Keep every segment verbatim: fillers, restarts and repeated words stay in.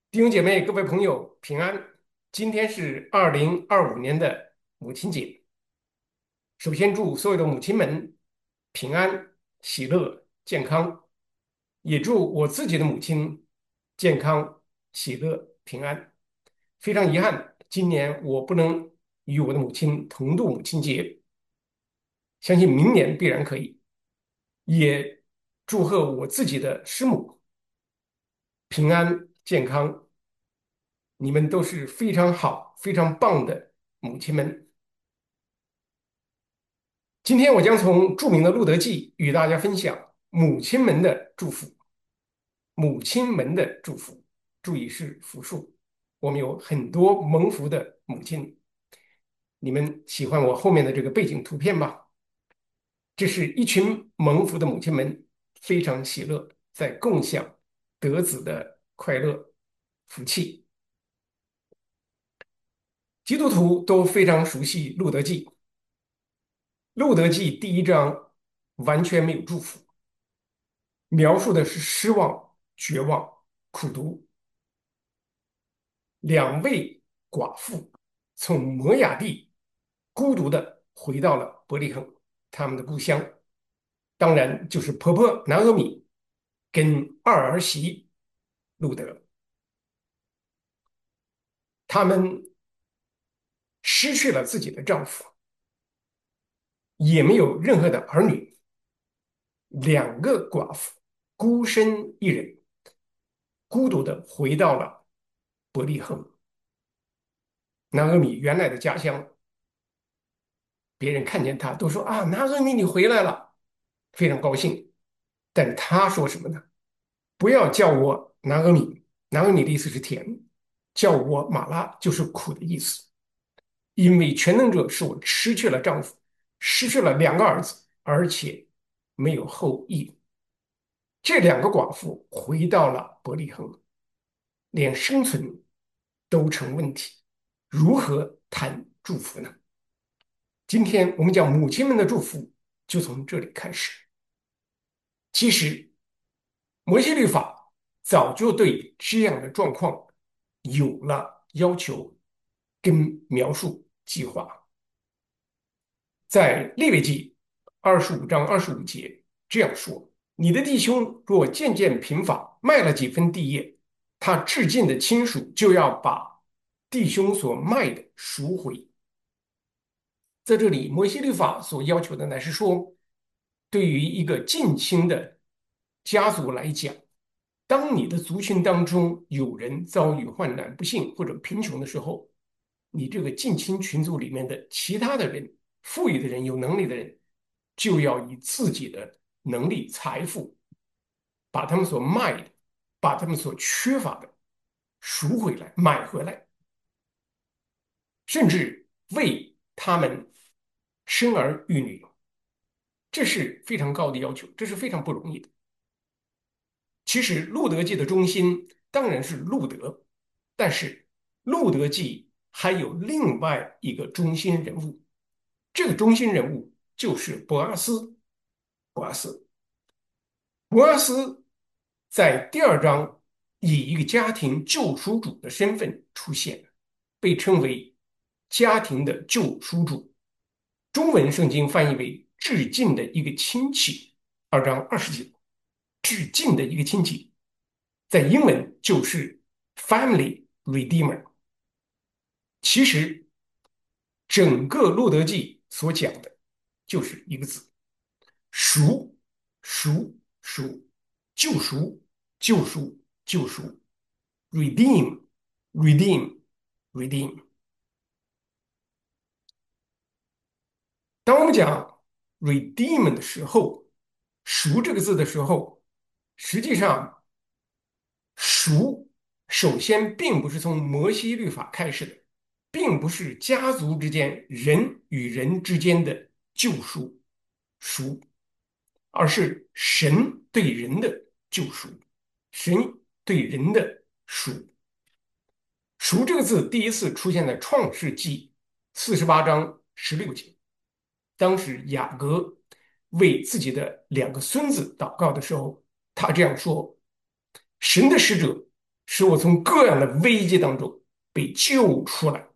弟兄姐妹、各位朋友，平安！今天是二零二五年的母亲节，首先祝所有的母亲们平安、喜乐、健康，也祝我自己的母亲健康、喜乐、平安。非常遗憾，今年我不能与我的母亲同度母亲节，相信明年必然可以。也祝贺我自己的师母平安健康，你们都是非常好、非常棒的母亲们。今天我将从著名的《路德记》与大家分享母亲们的祝福。母亲们的祝福，注意是复数。我们有很多蒙福的母亲，你们喜欢我后面的这个背景图片吧？这是一群蒙福的母亲们，非常喜乐，在共享得子的快乐福气。基督徒都非常熟悉《路德记》，《路德记》第一章完全没有祝福，描述的是失望、绝望、苦读。两位寡妇从摩亚地孤独的回到了伯利恒，他们的故乡，当然就是婆婆拿俄米跟二儿媳路德。他们失去了自己的丈夫，也没有任何的儿女，两个寡妇孤身一人，孤独的回到了伯利恒，拿俄米原来的家乡。别人看见他都说啊，拿俄米你回来了，非常高兴。但他说什么呢？不要叫我拿俄米，拿俄米的意思是甜，叫我马拉就是苦的意思。因为全能者使我失去了丈夫，失去了两个儿子，而且没有后裔。这两个寡妇回到了伯利恒，连生存都成问题，如何谈祝福呢？今天我们讲母亲们的祝福，就从这里开始。其实，摩西律法早就对这样的状况有了要求跟描述计划。在利未记二十五章二十五节这样说：你的弟兄若渐渐贫乏，卖了几分地业，他至近的亲属就要把弟兄所卖的赎回。在这里，摩西律法所要求的乃是说，对于一个近亲的家族来讲，当你的族群当中有人遭遇患难、不幸或者贫穷的时候，你这个近亲群组里面的其他的人、富裕的人、有能力的人，就要以自己的能力、财富，把他们所卖的、把他们所缺乏的赎回来、买回来，甚至为他们生儿育女。这是非常高的要求，这是非常不容易的。其实《路德记》的中心当然是路德，但是《路德记》还有另外一个中心人物，这个中心人物就是博阿斯。博阿斯，博阿斯在第二章以一个家庭救赎主的身份出现，被称为家庭的救赎主。中文圣经翻译为致敬的一个亲戚，二章二十节，致敬的一个亲戚，在英文就是 family redeemer。其实整个路德记所讲的就是一个字：赎，赎，赎，救赎，救赎，救赎，redeem，redeem，redeem。当我们讲 redeem 的时候，赎这个字的时候，实际上赎首先并不是从摩西律法开始的，并不是家族之间人与人之间的救赎赎，而是神对人的救赎，神对人的赎。赎这个字第一次出现在创世纪四十八章十六节。当时雅各为自己的两个孙子祷告的时候，他这样说：“神的使者使我从各样的危机当中被救出来。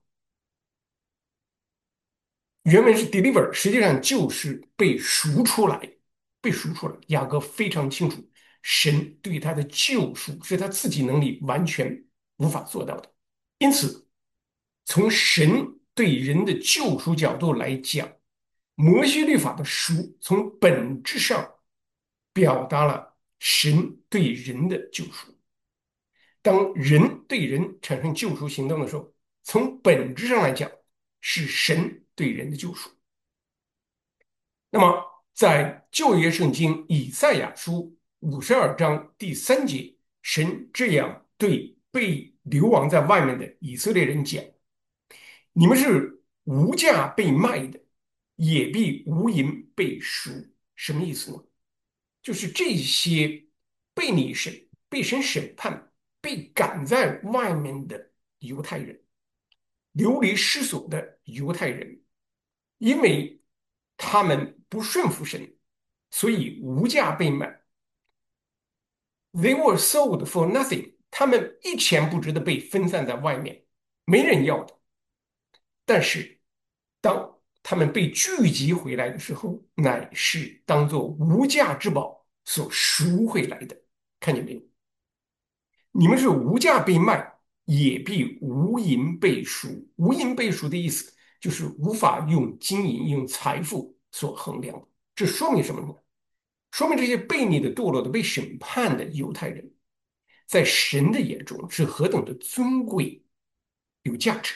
原文是 deliver，实际上就是被赎出来，被赎出来。雅各非常清楚，神对他的救赎是他自己能力完全无法做到的。因此，从神对人的救赎角度来讲，摩西律法的赎从本质上表达了神对人的救赎。当人对人产生救赎行动的时候，从本质上来讲，是神对人的救赎。那么，在旧约圣经以赛亚书五十二章第三节，神这样对被流亡在外面的以色列人讲：你们是无价被卖的，也必无银被赎。什么意思呢？就是这些被你审、被神审判、被赶在外面的犹太人，流离失所的犹太人，因为他们不顺服神，所以无价被卖。They were sold for nothing。他们一钱不值的被分散在外面，没人要的。但是，当他们被聚集回来的时候，乃是当做无价之宝所赎回来的。看见没有？你们是无价被卖，也必无银被赎。无银被赎的意思就是无法用金银、用财富所衡量的。这说明什么呢？说明这些悖逆的、堕落的、被审判的犹太人，在神的眼中是何等的尊贵、有价值。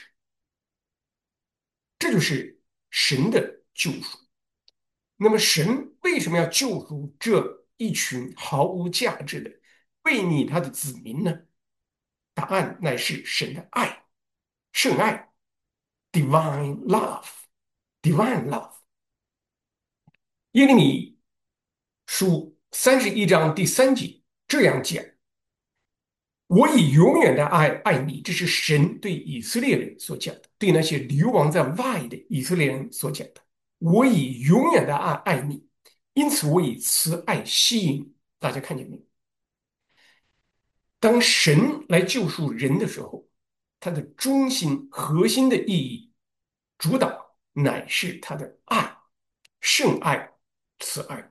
这就是神的救赎。那么，神为什么要救赎这一群毫无价值的悖逆他的子民呢？答案乃是神的爱，圣爱 （divine love），divine love。耶利米书三十一章第三节这样讲：我以永远的爱爱你，这是神对以色列人所讲的，对那些流亡在外的以色列人所讲的。我以永远的爱爱你，因此我以慈爱吸引你。大家看见没有？当神来救赎人的时候，他的中心、核心的意义、主导乃是他的爱、圣爱、慈爱。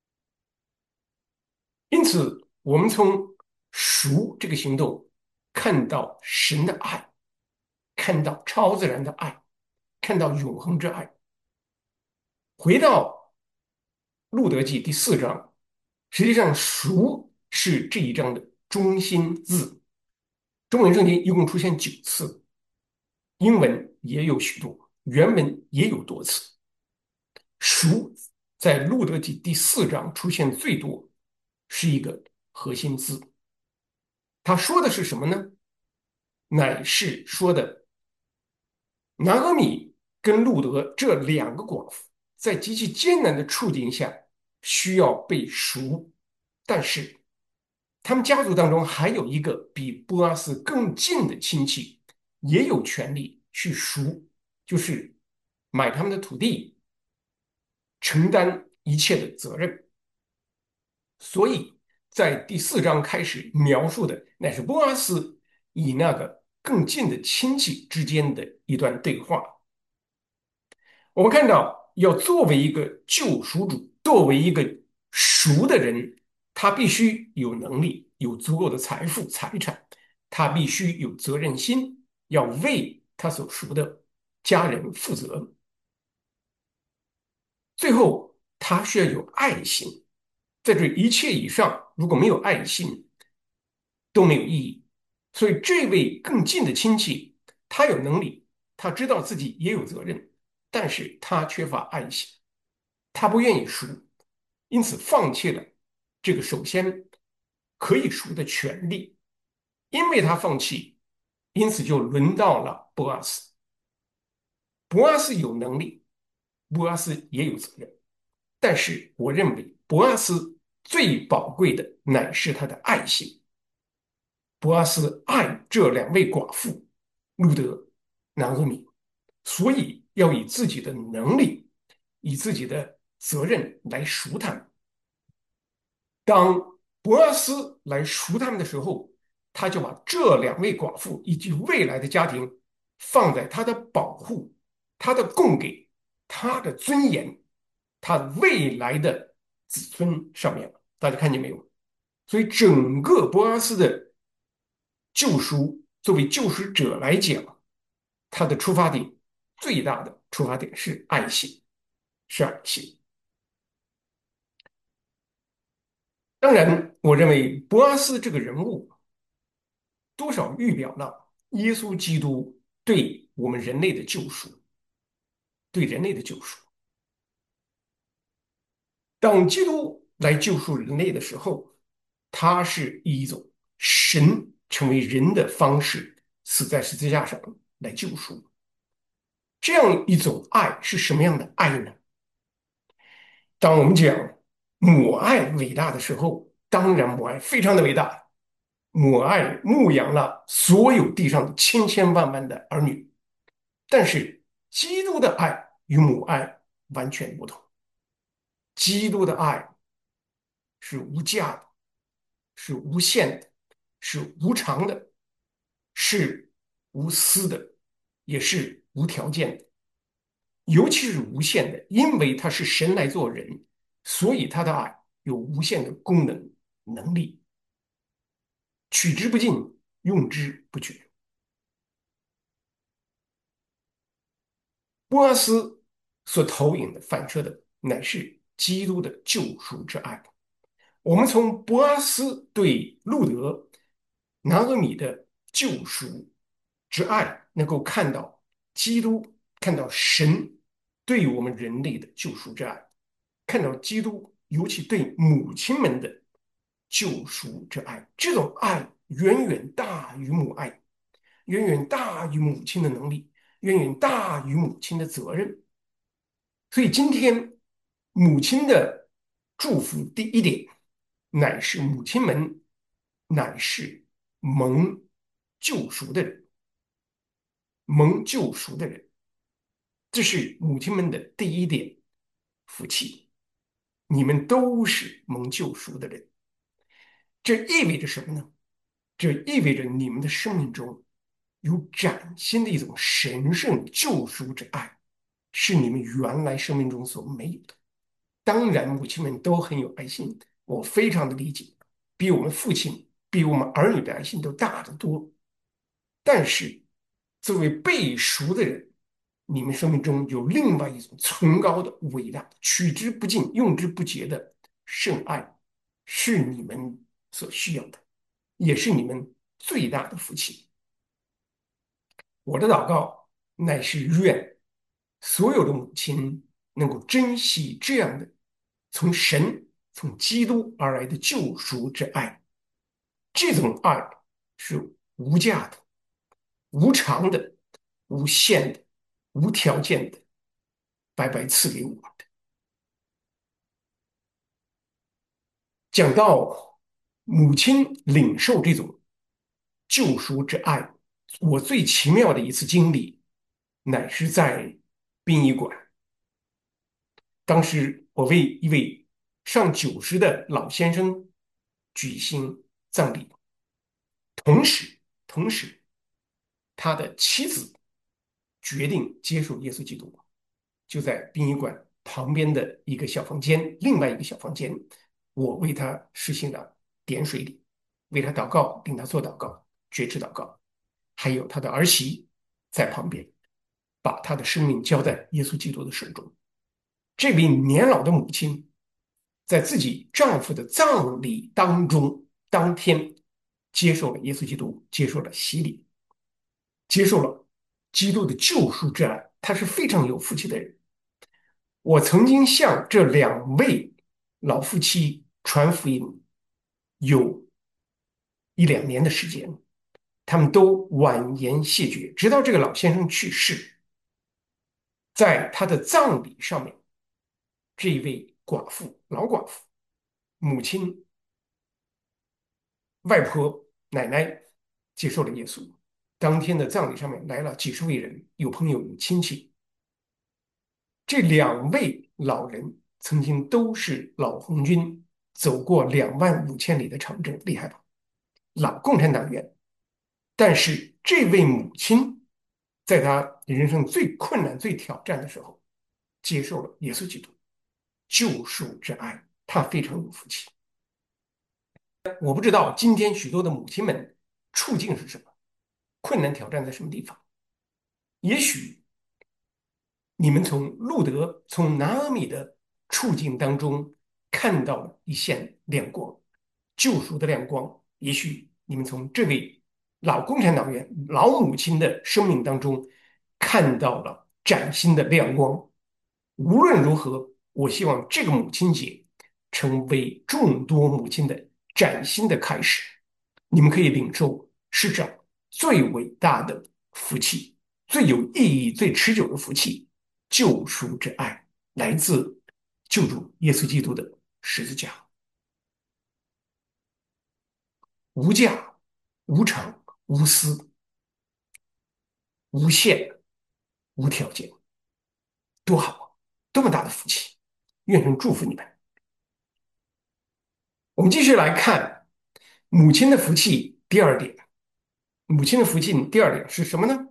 因此，我们从赎这个行动看到神的爱，看到超自然的爱，看到永恒之爱。回到路德记第四章，实际上赎是这一章的中心字。中文圣经一共出现九次，英文也有许多，原文也有多次。赎在路德记第四章出现最多，是一个核心字。他说的是什么呢？乃是说的拿俄米跟路德这两个寡妇在极其艰难的处境下需要被赎，但是他们家族当中还有一个比波阿斯更近的亲戚，也有权利去赎，就是买他们的土地，承担一切的责任。所以在第四章开始描述的乃是波阿斯与那个更近的亲戚之间的一段对话。我们看到，要作为一个救赎主，作为一个赎的人，他必须有能力，有足够的财富、财产，他必须有责任心，要为他所赎的家人负责。最后，他需要有爱心，在这一切以上，如果没有爱心，都没有意义。所以，这位更近的亲戚，他有能力，他知道自己也有责任，但是他缺乏爱心，他不愿意赎，因此放弃了这个首先可以赎的权利。因为他放弃，因此就轮到了波阿斯。波阿斯有能力，波阿斯也有责任，但是我认为波阿斯最宝贵的乃是他的爱心。波阿斯爱这两位寡妇路德、拿俄米，所以要以自己的能力、以自己的责任来赎他们。当波阿斯来赎他们的时候， 他就把这两位寡妇以及未来的家庭放在他的保护、他的供给、他的尊严、他未来的子孙上面了。大家看见没有？所以整个博阿斯的救赎，作为救赎者来讲，他的出发点最大的出发点是爱心，是爱心。当然，我认为博阿斯这个人物多少预表了耶稣基督对我们人类的救赎，对人类的救赎。当基督来救赎人类的时候，他是以一种神成为人的方式死在十字架上来救赎。这样一种爱是什么样的爱呢？当我们讲母爱伟大的时候，当然母爱非常的伟大，母爱牧养了所有地上的千千万万的儿女。但是基督的爱与母爱完全不同，基督的爱是无价的，是无限的，是无偿的，是无私的，也是无条件的，尤其是无限的，因为他是神来做人，所以他的爱有无限的功能能力，取之不尽，用之不绝。波阿斯所投影的、反射的，乃是基督的救赎之爱。我们从波阿斯对路德、拿俄米的救赎之爱，能够看到基督，看到神对我们人类的救赎之爱，看到基督尤其对母亲们的救赎之爱。这种爱远远大于母爱，远远大于母亲的能力，远远大于母亲的责任。所以今天母亲的祝福，第一点，乃是母亲们乃是蒙救赎的人，蒙救赎的人，这是母亲们的第一点福气。你们都是蒙救赎的人，这意味着什么呢？这意味着你们的生命中有崭新的一种神圣救赎之爱，是你们原来生命中所没有的。当然，母亲们都很有爱心，我非常的理解，比我们父亲、比我们儿女的爱心都大得多。但是，作为被赎的人，你们生命中有另外一种崇高的、伟大的、取之不尽、用之不竭的圣爱，是你们所需要的，也是你们最大的福气。我的祷告乃是愿所有的母亲能够珍惜这样的从神、从基督而来的救赎之爱。这种爱是无价的、无偿的、无限的、无条件的，白白赐给我们的。讲到母亲领受这种救赎之爱，我最奇妙的一次经历，乃是在殡仪馆。当时我为一位上九十的老先生举行葬礼，同时，同时他的妻子决定接受耶稣基督，就在殡仪馆旁边的一个小房间，另外一个小房间，我为他实行了点水礼，为他祷告，领他做祷告，绝志祷告，还有他的儿媳在旁边，把他的生命交在耶稣基督的手中。这位年老的母亲在自己丈夫的葬礼当中，当天接受了耶稣基督，接受了洗礼，接受了基督的救赎之爱，他是非常有福气的人。我曾经向这两位老夫妻传福音，有一两年的时间，他们都婉言谢绝，直到这个老先生去世，在他的葬礼上面，这一位寡妇、老寡妇、母亲、外婆、奶奶接受了耶稣。当天的葬礼上面来了几十位人，有朋友、有亲戚。这两位老人曾经都是老红军，走过两万五千里的长征，厉害吧？ 老共产党员，但是这位母亲在她人生最困难、最挑战的时候，接受了耶稣基督救赎之爱，她非常有福气。我不知道今天许多的母亲们处境是什么，困难挑战在什么地方。也许你们从路德、从拿俄米的处境当中看到了一线亮光，救赎的亮光。也许你们从这位老共产党员、老母亲的生命当中看到了崭新的亮光。无论如何，我希望这个母亲节成为众多母亲的崭新的开始。你们可以领受世上最伟大的福气、最有意义、最持久的福气——救赎之爱，来自救主耶稣基督的十字架，无价、无偿、无私、无限、无条件，多好啊！多么大的福气！愿神祝福你们。我们继续来看母亲的福气第二点。母亲的福气第二点是什么呢？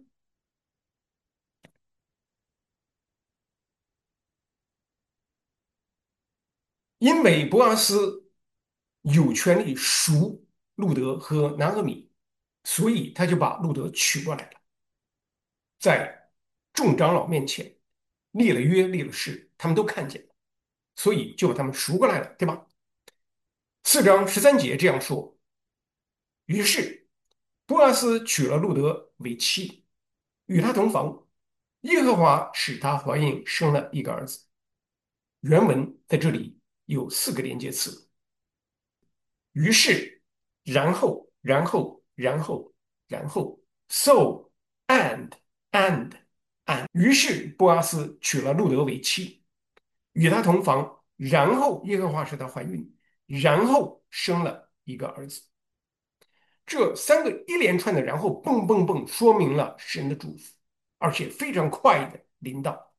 因为博阿斯有权利赎路德和拿俄米，所以他就把路德娶过来了，在众长老面前立了约，立了誓，他们都看见了，所以就把他们赎过来了，对吧？四章十三节这样说：于是波阿斯娶了路德为妻，与他同房，耶和华使她怀孕，生了一个儿子。原文在这里有四个连接词：于是，然后，然后，然后，然后，so and and and。于是波阿斯娶了路德为妻，与他同房，然后耶和华使她怀孕，然后生了一个儿子。这三个一连串的然后蹦蹦蹦，说明了神的祝福，而且非常快的临到。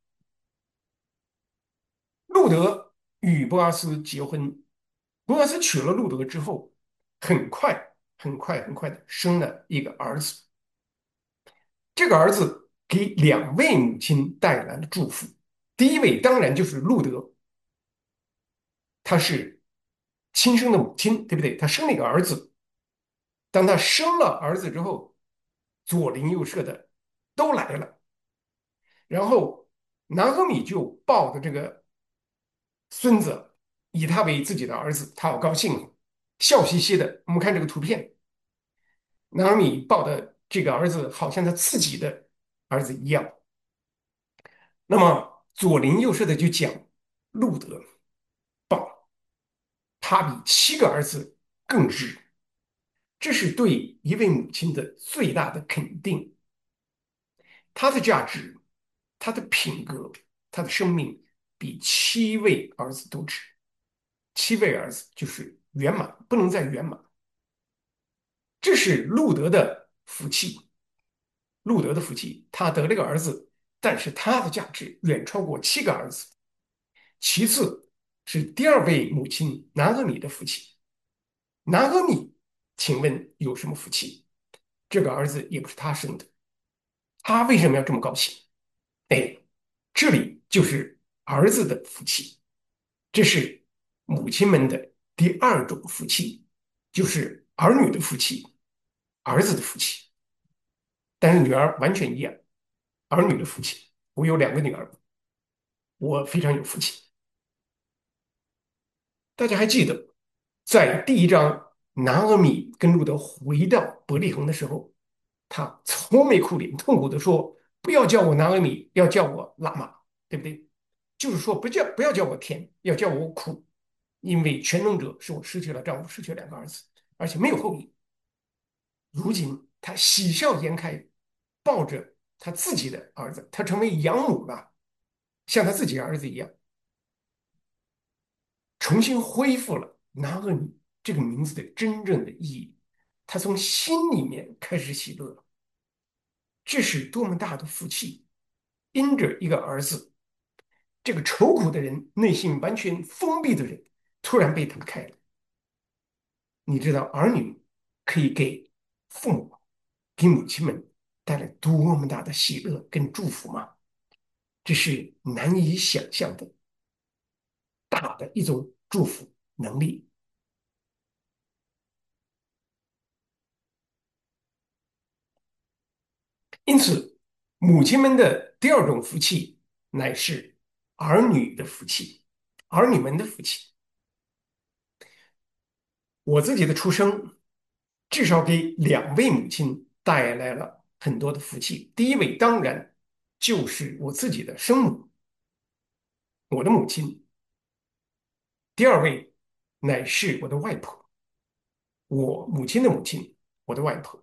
路德与波阿斯结婚，波阿斯娶了路德之后，很快很快很快的生了一个儿子。这个儿子给两位母亲带来了祝福。第一位当然就是路德，他是亲生的母亲，对不对？他生了一个儿子。当他生了儿子之后，左邻右舍的都来了，然后拿俄米就抱着这个孙子，以他为自己的儿子，他好高兴，笑嘻嘻的。我们看这个图片，拿俄米抱的这个儿子好像他自己的儿子一样。那么左邻右舍的就讲路德棒，他比七个儿子更智，这是对一位母亲的最大的肯定。他的价值、他的品格、他的生命比七位儿子都值。七位儿子就是圆满，不能再圆满。这是路德的福气，路德的福气，他得了个儿子，但是他的价值远超过七个儿子。其次是第二位母亲拿俄米的福气。拿俄米，请问有什么福气？这个儿子也不是他生的，他为什么要这么高兴？哎，这里就是儿子的福气，这是母亲们的第二种福气，就是儿女的福气，儿子的福气。但是女儿完全一样，儿女的福气。我有两个女儿，我非常有福气。大家还记得，在第一章拿俄米跟路德回到伯利恒的时候，他愁眉苦脸、痛苦的说：“不要叫我拿俄米，要叫我喇嘛，对不对？就是说，不叫不要叫我甜，要叫我苦，因为全能者使我失去了丈夫，失去了两个儿子，而且没有后裔。如今他喜笑颜开，抱着他自己的儿子，他成为养母了，像他自己的儿子一样，重新恢复了拿俄米这个名字的真正的意义。他从心里面开始喜乐，这是多么大的福气！因着一个儿子，这个愁苦的人，内心完全封闭的人，突然被打开了。你知道，儿女可以给父母、给母亲们带来多么大的喜乐跟祝福吗？这是难以想象的大的一种祝福能力。因此，母亲们的第二种福气乃是儿女的福气，儿女们的福气。我自己的出生，至少给两位母亲带来了很多的福气。第一位当然就是我自己的生母，我的母亲；第二位乃是我的外婆，我母亲的母亲，我的外婆。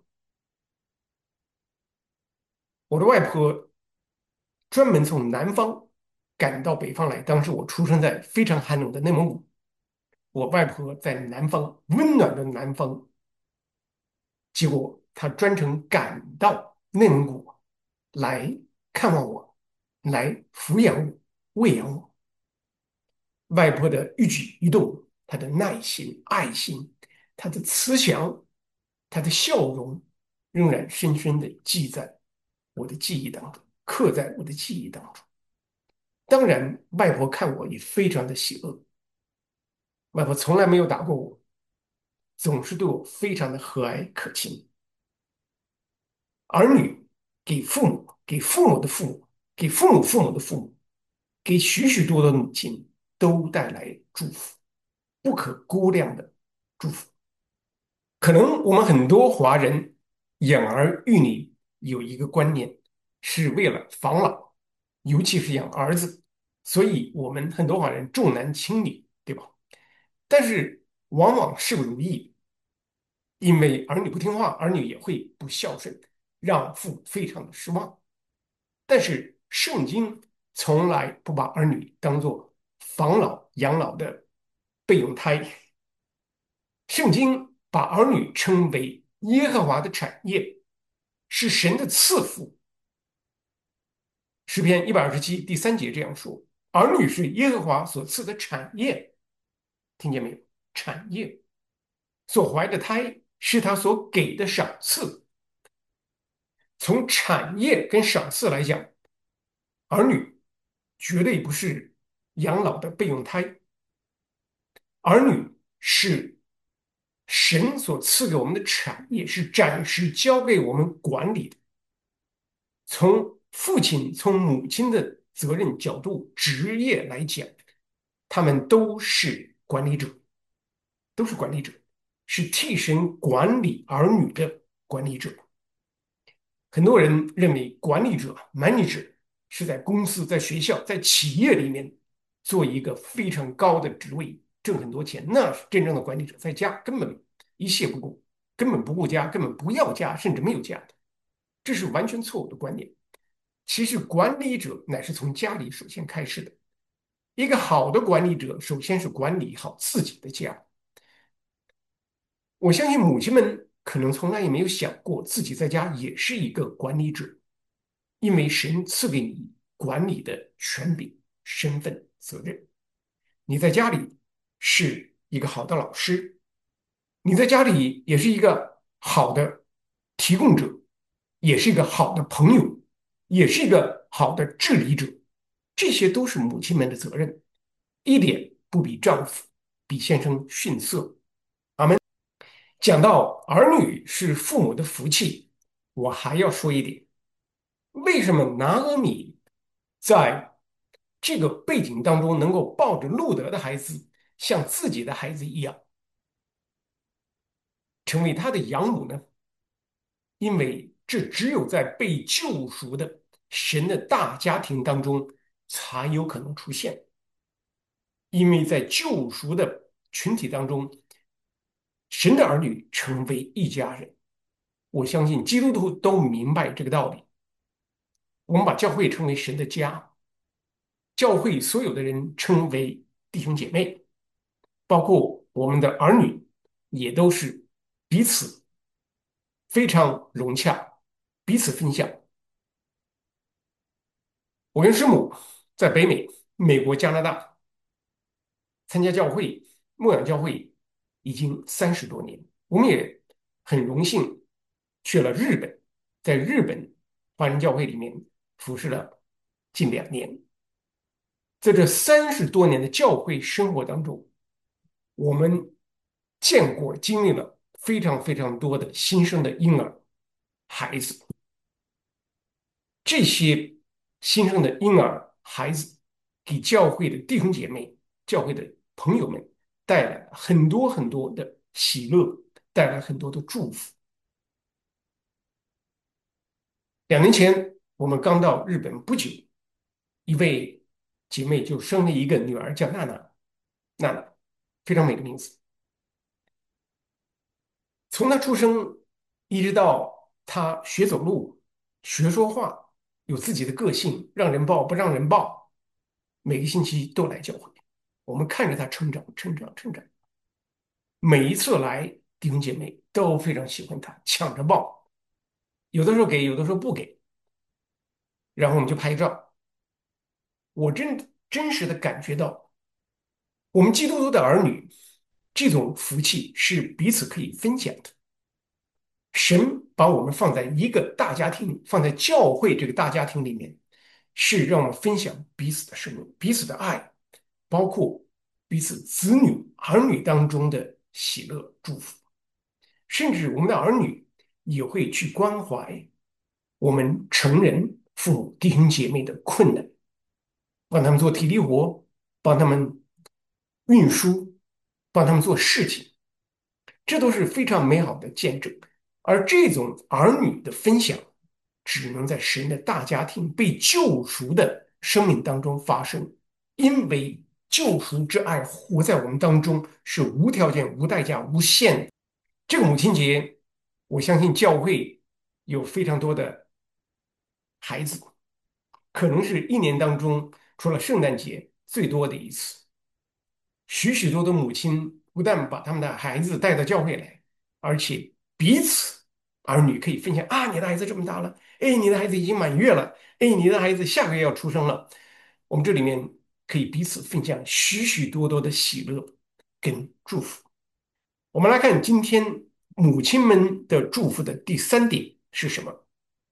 我的外婆专门从南方赶到北方来，当时我出生在非常寒冷的内蒙古，我外婆在南方温暖的南方，结果她专程赶到内蒙古来看望我，来抚养我、喂养我。外婆的一举一动，她的耐心、爱心，她的慈祥，她的笑容，仍然深深的记在我的记忆当中，刻在我的记忆当中。当然，外婆看我也非常的喜乐，外婆从来没有打过我，总是对我非常的和蔼可亲。儿女给父母、给父母的父母、给父母父母的父母、给许许多多的母亲都带来祝福，不可估量的祝福。可能我们很多华人养儿育女有一个观念，是为了防老，尤其是养儿子，所以我们很多华人重男轻女，对吧？但是往往事不如意，因为儿女不听话，儿女也会不孝顺，让父母非常的失望。但是圣经从来不把儿女当作防老养老的备用胎，圣经把儿女称为耶和华的产业，是神的赐福。诗篇一百二十七第三节这样说：儿女是耶和华所赐的产业，听见没有？产业所怀的胎是他所给的赏赐。从产业跟赏赐来讲，儿女绝对不是养老的备用胎，儿女是神所赐给我们的产业，是暂时交给我们管理的。从父亲、从母亲的责任角度、职业来讲，他们都是管理者，都是管理者，是替神管理儿女的管理者。很多人认为管理者 manager 是在公司、在学校、在企业里面做一个非常高的职位，挣很多钱，那是真正的管理者。在家根本一切不顾，根本不顾家，根本不要家，甚至没有家的，这是完全错误的观念。其实管理者乃是从家里首先开始的。一个好的管理者，首先是管理好自己的家。我相信母亲们可能从来也没有想过自己在家也是一个管理者，因为神赐给你管理的权柄、身份、责任。你在家里是一个好的老师，你在家里也是一个好的提供者，也是一个好的朋友，也是一个好的治理者。这些都是母亲们的责任，一点不比丈夫、比先生逊色。讲到儿女是父母的福气，我还要说一点，为什么拿俄米在这个背景当中能够抱着路德的孩子像自己的孩子一样，成为他的养母呢？因为这只有在被救赎的神的大家庭当中才有可能出现，因为在救赎的群体当中，神的儿女成为一家人。我相信基督徒都明白这个道理。我们把教会称为神的家，教会所有的人称为弟兄姐妹，包括我们的儿女，也都是彼此非常融洽，彼此分享。我跟师母在北美、美国、加拿大参加教会、牧养教会已经三十多年，我们也很荣幸去了日本，在日本华人教会里面服侍了近两年。在这三十多年的教会生活当中，我们见过、经历了非常非常多的新生的婴儿、孩子。这些新生的婴儿、孩子给教会的弟兄姐妹、教会的朋友们带来了很多很多的喜乐，带来很多的祝福。两年前，我们刚到日本不久，一位姐妹就生了一个女儿，叫娜娜。娜娜，非常美的名字。从她出生一直到她学走路、学说话，有自己的个性，让人抱不让人抱，每个星期都来教会。我们看着她成长、成长、成长。每一次来，弟兄姐妹都非常喜欢她，抢着抱，有的时候给，有的时候不给，然后我们就拍照。我真真实的感觉到，我们基督徒的儿女这种福气是彼此可以分享的。神把我们放在一个大家庭，放在教会这个大家庭里面，是让我们分享彼此的生命、彼此的爱，包括彼此子女、儿女当中的喜乐、祝福，甚至我们的儿女也会去关怀我们成人父母、弟兄姐妹的困难，帮他们做体力活，帮他们运输，帮他们做事情。这都是非常美好的见证。而这种儿女的分享，只能在神的大家庭被救赎的生命当中发生，因为救赎之爱活在我们当中，是无条件、无代价、无限的。这个母亲节，我相信教会有非常多的孩子，可能是一年当中除了圣诞节最多的一次。许许多多母亲不但把他们的孩子带到教会来，而且彼此儿女可以分享啊，你的孩子这么大了，哎，你的孩子已经满月了，哎，你的孩子下个月要出生了。我们这里面可以彼此分享许许多多的喜乐跟祝福。我们来看今天母亲们的祝福的第三点是什么？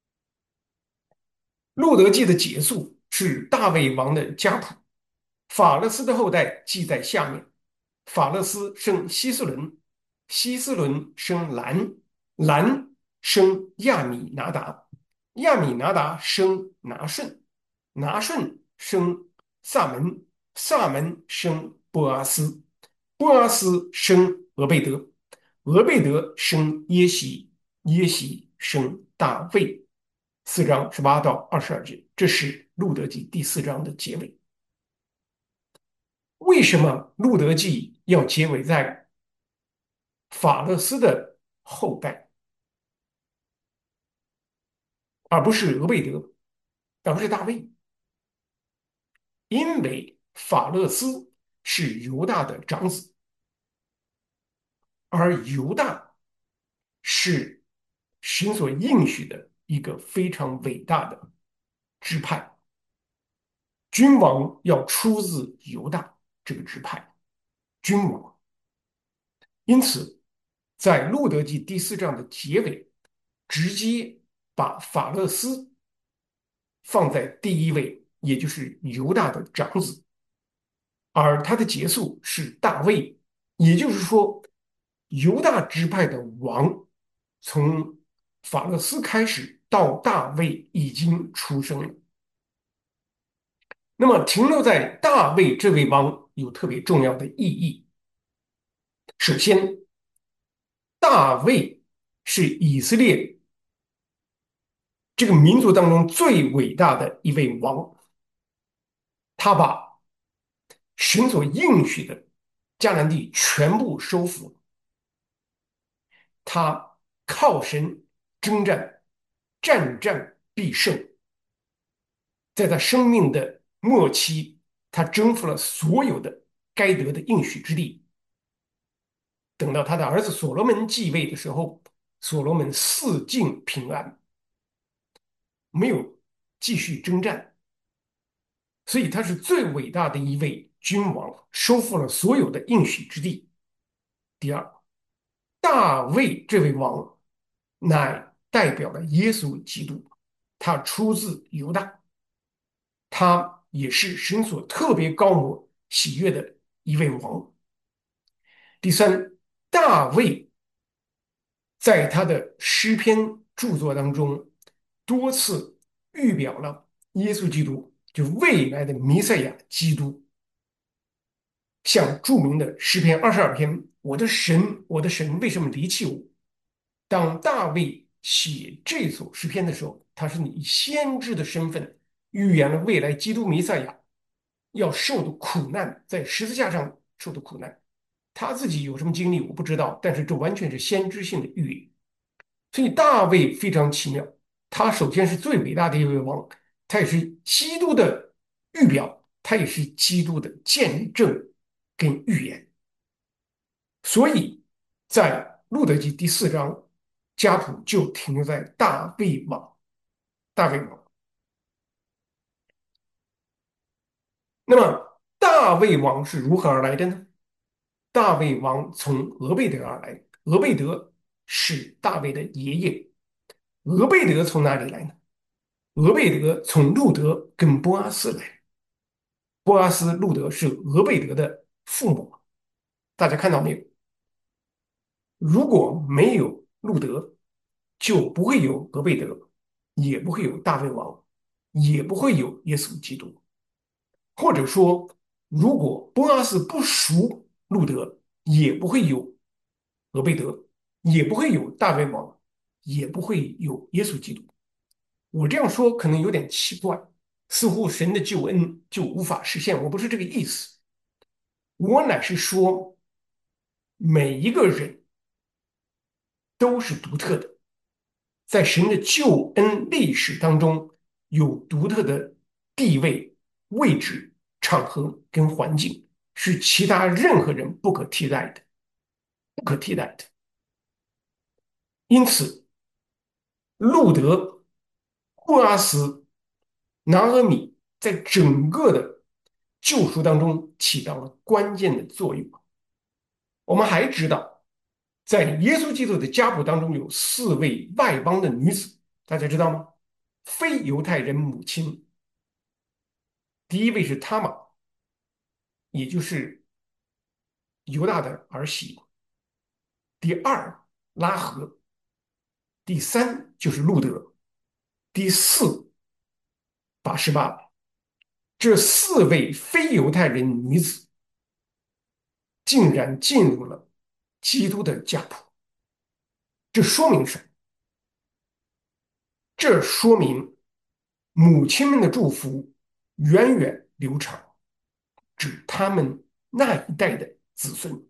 路德记的结束是大卫王的家谱，法勒斯的后代记在下面。法勒斯生希斯伦，希斯伦生兰，兰生亚米拿达，亚米拿达生拿顺，拿顺生萨门，萨门生波阿斯，波阿斯生俄贝德，俄贝德生耶喜，耶喜生大卫。四章十八到二十二节，这是路德记第四章的结尾。为什么路德记要结尾在法勒斯的后代，而不是俄贝德，而不是大卫？因为法勒斯是犹大的长子，而犹大是神所应许的一个非常伟大的支派，君王要出自犹大这个支派，君王。因此，在路德记第四章的结尾，直接把法勒斯放在第一位，也就是犹大的长子，而他的结束是大卫，也就是说，犹大支派的王从法勒斯开始到大卫已经出生了。那么停留在大卫这位王有特别重要的意义。首先，大卫是以色列这个民族当中最伟大的一位王，他把神所应许的迦南地全部收复，他靠神征战，战战必胜。在他生命的末期，他征服了所有的该得的应许之地。等到他的儿子所罗门继位的时候，所罗门四境平安，没有继续征战，所以他是最伟大的一位君王，收复了所有的应许之地。第二， 大卫这位王，乃代表了耶稣基督，他出自犹大，他也是神所特别高摩喜悦的一位王。第三，大卫在他的诗篇著作当中，多次预表了耶稣基督，就未来的弥赛亚基督。像著名的诗篇二十二篇：“我的神，我的神，为什么离弃我？”当大卫写这首诗篇的时候，他是以先知的身份预言了未来基督弥赛亚要受的苦难，在十字架上受的苦难。他自己有什么经历我不知道，但是这完全是先知性的预言。所以大卫非常奇妙，他首先是最伟大的一位王，他也是基督的预表，他也是基督的见证跟预言。所以在路德记第四章，家谱就停留在大卫王。大卫王。那么大卫王是如何而来的呢？大卫王从俄贝德而来，俄贝德是大卫的爷爷。俄贝德从哪里来呢？俄贝德从路德跟波阿斯来。波阿斯、路德是俄贝德的父母。大家看到没有？如果没有路德，就不会有俄贝德，也不会有大卫王，也不会有耶稣基督。或者说，如果波阿斯不属路德，也不会有俄贝德，也不会有大卫王，也不会有耶稣基督。我这样说可能有点奇怪，似乎神的救恩就无法实现。我不是这个意思，我乃是说，每一个人都是独特的，在神的救恩历史当中有独特的地位、位置、场合跟环境，是其他任何人不可替代的，不可替代的。因此，路德、布拉斯、拿俄米在整个的救赎当中起到了关键的作用。我们还知道，在耶稣基督的家谱当中有四位外邦的女子，大家知道吗？非犹太人母亲，第一位是他玛，也就是犹大的儿媳；第二拉合；第三就是路德；第四拔示巴。这四位非犹太人女子竟然进入了基督的家谱，这说明什么？这说明母亲们的祝福源远流长，指他们那一代的子孙。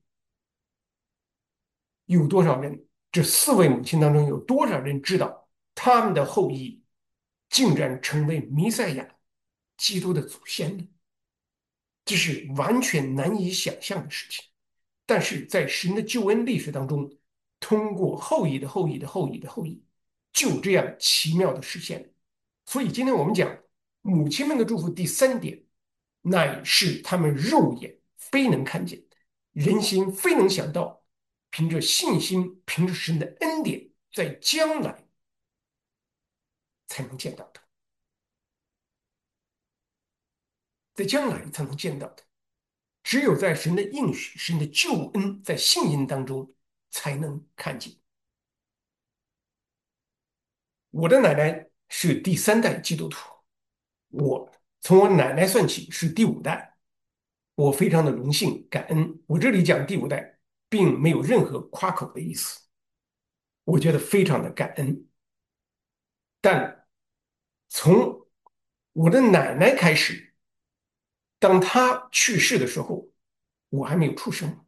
有多少人？这四位母亲当中有多少人知道他们的后裔竟然成为弥赛亚基督的祖先呢？这是完全难以想象的事情。但是在神的救恩历史当中，通过后裔的后裔的后裔的后裔，就这样奇妙的实现了。所以今天我们讲母亲们的祝福，第三点，乃是他们肉眼非能看见，人心非能想到，凭着信心，凭着神的恩典，在将来才能见到的，在将来才能见到的。只有在神的应许、神的救恩，在信心当中才能看见。我的奶奶是第三代基督徒，我从我奶奶算起是第五代，我非常的荣幸感恩。我这里讲第五代，并没有任何夸口的意思，我觉得非常的感恩。但从我的奶奶开始，当她去世的时候，我还没有出生。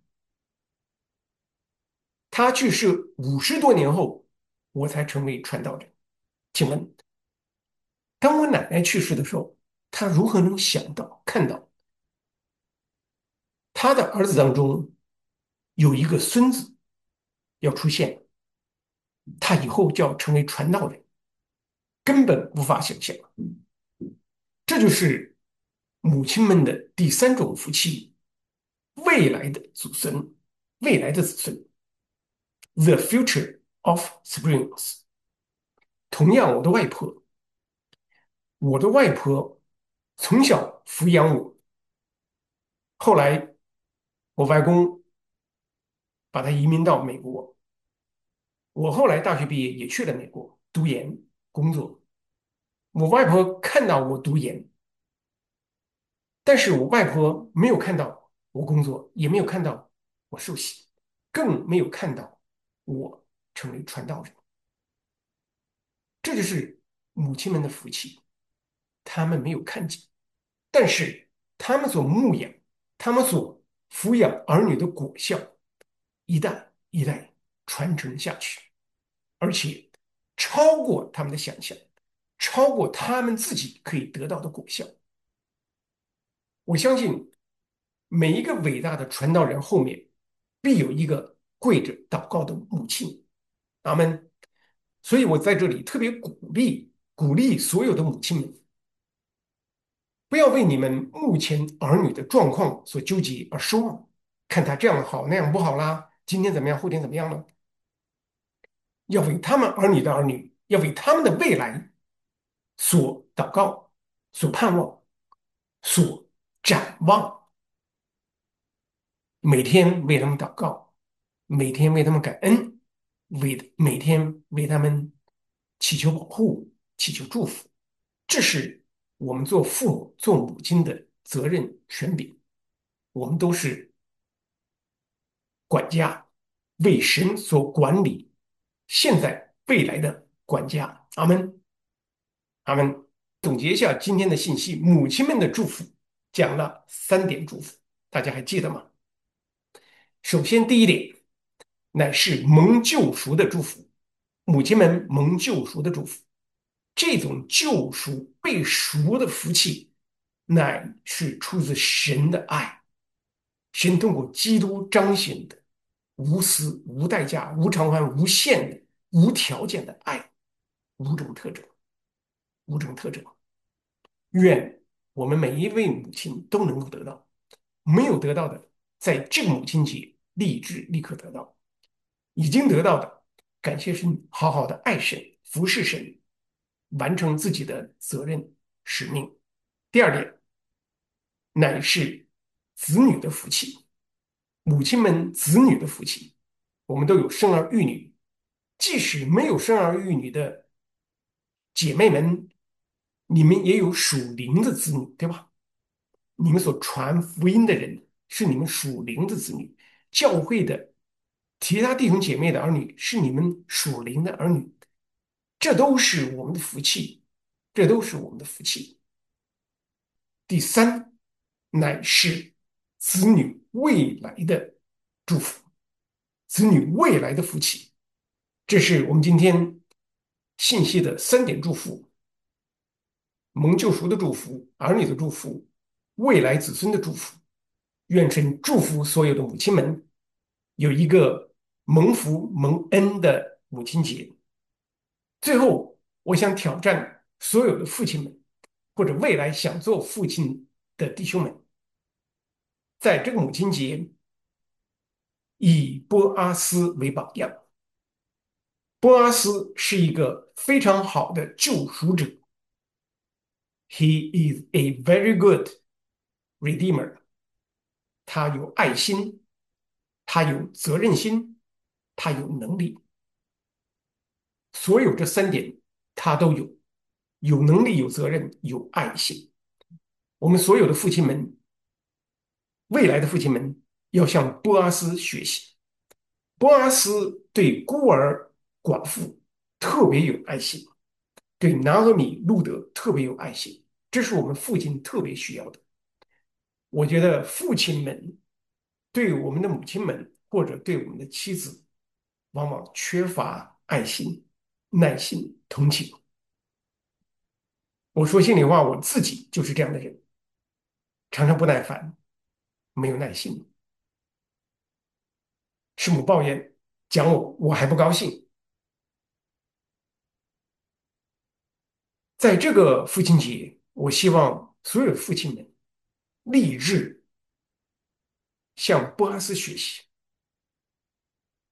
她去世五十多年后，我才成为传道者。请问，当我奶奶去世的时候，她如何能想到、看到她的儿子当中有一个孙子要出现，他以后就要成为传道人，根本无法想象。这就是母亲们的第三种福气，未来的祖孙，未来的子孙。 The Future of Springs》。同样，我的外婆，我的外婆从小抚养我，后来我外公把她移民到美国，我后来大学毕业也去了美国读研工作。我外婆看到我读研，但是我外婆没有看到我工作，也没有看到我受洗，更没有看到我成为传道人。这就是母亲们的福气，他们没有看见，但是他们所牧养、他们所抚养儿女的果效，一代一代传承下去，而且超过他们的想象，超过他们自己可以得到的果效。我相信每一个伟大的传道人后面必有一个跪着祷告的母亲。阿门。所以我在这里特别鼓励鼓励所有的母亲们，不要为你们目前儿女的状况所纠结而失望，看他这样好那样不好啦，今天怎么样，后天怎么样呢？要为他们儿女的儿女，要为他们的未来所祷告、所盼望、所展望，每天为他们祷告，每天为他们感恩，为每天为他们祈求保护、祈求祝福。这是我们做父母、做母亲的责任权柄。我们都是管家，为神所管理，现在未来的管家。阿门，阿门。总结一下今天的信息，母亲们的祝福讲了三点祝福，大家还记得吗？首先，第一点乃是蒙救赎的祝福，母亲们蒙救赎的祝福。这种救赎、被赎的福气，乃是出自神的爱，神通过基督彰显的无私、无代价、无偿还、无限的、无条件的爱，五种特征，五种特征。愿我们每一位母亲都能够得到，没有得到的，在这个母亲节立志立刻得到；已经得到的，感谢神，好好的爱神、服侍神，完成自己的责任使命。第二点，乃是子女的福气，母亲们子女的福气。我们都有生儿育女，即使没有生儿育女的姐妹们，你们也有属灵的子女，对吧？你们所传福音的人是你们属灵的子女，教会的其他弟兄姐妹的儿女是你们属灵的儿女，这都是我们的福气，这都是我们的福气。第三，乃是子女未来的祝福，子女未来的福气。这是我们今天信息的三点祝福：蒙救赎的祝福、儿女的祝福、未来子孙的祝福。愿神祝福所有的母亲们有一个蒙福蒙恩的母亲节。最后，我想挑战所有的父亲们，或者未来想做父亲的弟兄们，在这个母亲节，以波阿斯为榜样。波阿斯是一个非常好的救赎者，He is a very good redeemer。他有爱心，他有责任心，他有能力，所有这三点他都有：有能力、有责任、有爱心。我们所有的父亲们，未来的父亲们，要向波阿斯学习。波阿斯对孤儿寡妇特别有爱心，对拿俄米、路德特别有爱心，这是我们父亲特别需要的。我觉得父亲们对我们的母亲们或者对我们的妻子，往往缺乏爱心、耐心、同情。我说心里话，我自己就是这样的人，常常不耐烦，没有耐心。师母抱怨讲我，我还不高兴。在这个父亲节，我希望所有的父亲们立志向波阿斯学习，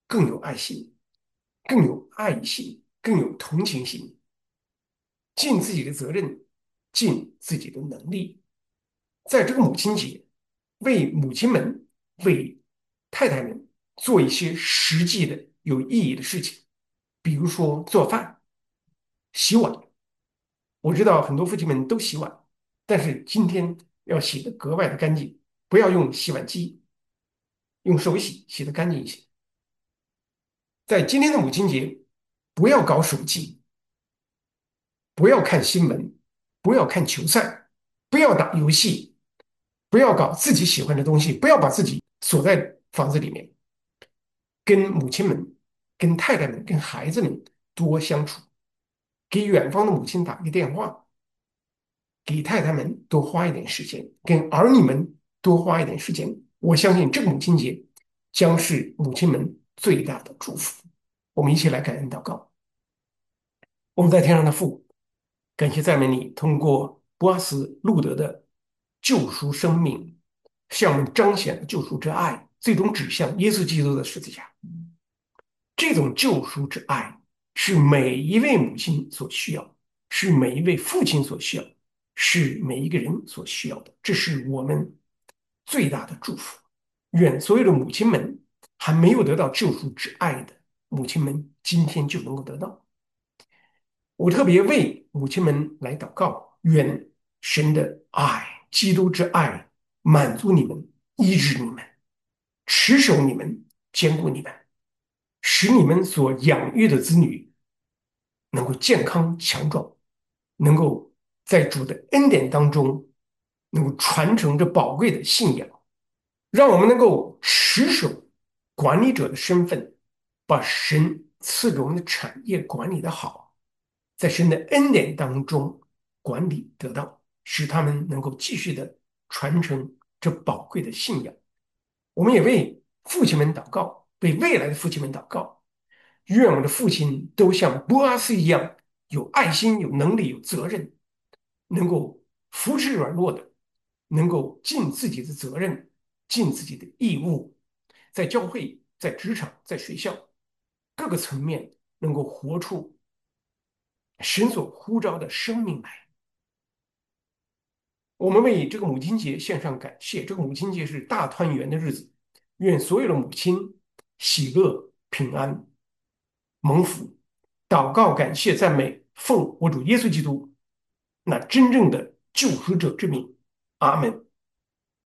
更有爱心，更有爱心，更有同情心，尽自己的责任，尽自己的能力，在这个母亲节，为母亲们、为太太们做一些实际的有意义的事情，比如说做饭、洗碗。我知道很多父亲们都洗碗，但是今天要洗得格外的干净，不要用洗碗机，用手洗洗得干净一些。在今天的母亲节，不要搞手机，不要看新闻，不要看球赛，不要打游戏，不要搞自己喜欢的东西，不要把自己锁在房子里面，跟母亲们、跟太太们、跟孩子们多相处，给远方的母亲打个电话，给太太们多花一点时间，跟儿女们多花一点时间。我相信这个母亲节将是母亲们最大的祝福。我们一起来感恩祷告。我们在天上的父，感谢赞美你，通过波阿斯路德的救赎生命，向我们彰显了救赎之爱，最终指向耶稣基督的十字架。这种救赎之爱是每一位母亲所需要，是每一位父亲所需要，是每一个人所需要的。这是我们最大的祝福。愿所有的母亲们还没有得到救赎之爱的母亲们，今天就能够得到。我特别为母亲们来祷告，愿神的爱、基督之爱满足你们，医治你们，持守你们，坚固你们，使你们所养育的子女能够健康强壮，能够在主的恩典当中，能够传承这宝贵的信仰，让我们能够持守管理者的身份，把神赐给我们的产业管理的好，在神的恩典当中管理得当，使他们能够继续的传承这宝贵的信仰。我们也为父亲们祷告，为未来的父亲们祷告，愿我们的父亲都像波阿斯一样有爱心、有能力、有责任，能够扶持软弱的，能够尽自己的责任，尽自己的义务，在教会、在职场、在学校各个层面，能够活出神所呼召的生命来。我们为这个母亲节献上感谢。这个母亲节是大团圆的日子，愿所有的母亲喜乐、平安、蒙福。祷告、感谢、赞美，奉我主耶稣基督那真正的救赎者之名，阿门。